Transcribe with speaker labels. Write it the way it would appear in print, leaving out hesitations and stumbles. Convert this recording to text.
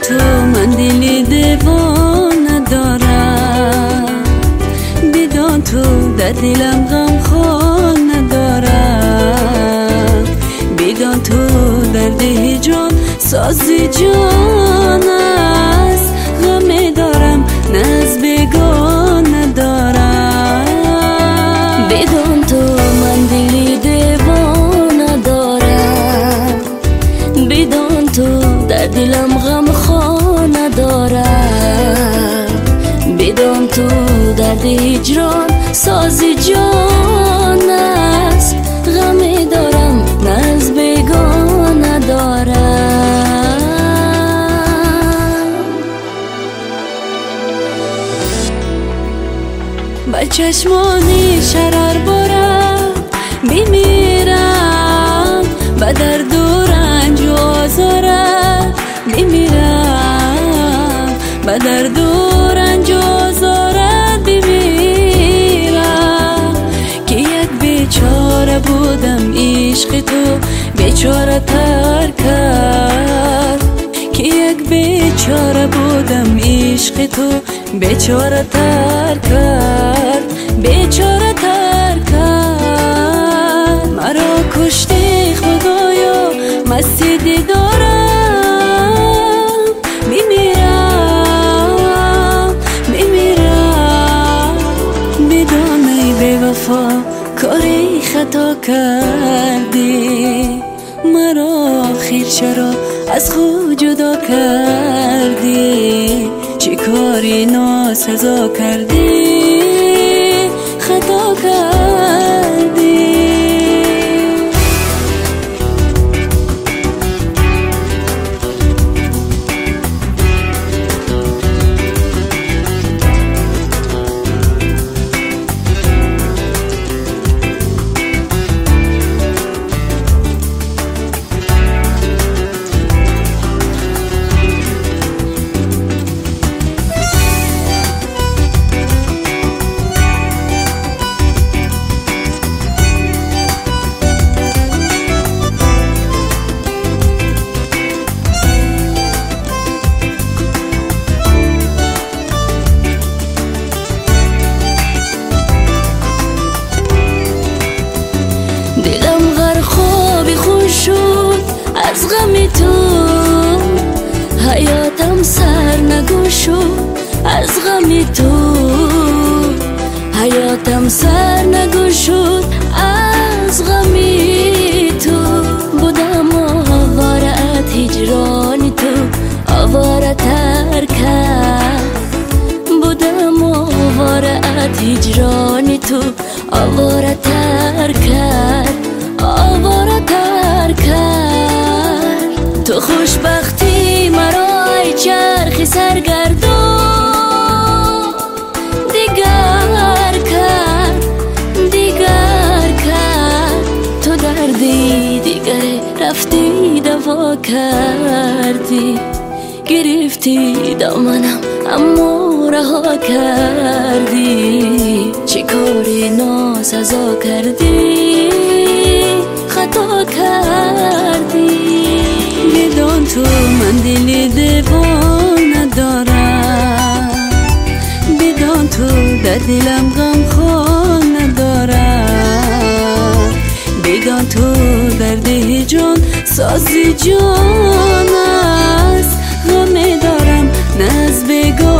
Speaker 1: تو من دلی دیوانه دارم، بدون تو در دلم غم خون ندارم، بدون تو درد هجران سازی جان است، غم دارم نه از بیگانه دارم. بدون تو من دلی دیوانه دارم، بدون تو در دلم غم خون ندارم، بدون تو درد هجران سازی جان است، غم دارم نه از بیگانه دارم. با چشمانی شرار برم بمیرم، با درد و رنج و آزارم بمیرم، با درد و رنج و آزارم بمیرم، که یک بیچاره بودم عشق تو بیچاره تر کرد، که یک بیچاره بودم عشق تو بیچاره تر کرد، بیچاره تر کرد. مرا کشتی خدایا مستی دیدارم، بمیرم بمیرم، بدانی بیوفا کاری خطا کردی، مرا آخر چرا از خود جدا کردی، چی کاری ناسزا کردی، خطا کردی. دلم غر خوابی خوش شد از غم تو، حیاتم سر نگو شد از غم تو، حیاتم سر نگو شد از غم تو. بودم آوارت هجران تو آواره تر کرد، بودم آوارت هجران تو آواره تر کرد، آواره تر کرد. تو خوشبختی مرا ای چرخ سرگردان دیگر کرد، دیگر کرد. تو دردی دیگر رفتی دوا کردی، گرفتی دامنم اما رها کردی، چه کاری ناسزا کردی، خطا کردی. بدون تو من دلی دیوانه دارم، بدون تو در دلم غم خون ندارم، بدون تو درد هجران سازی جان است، غم دارم نه از بیگانه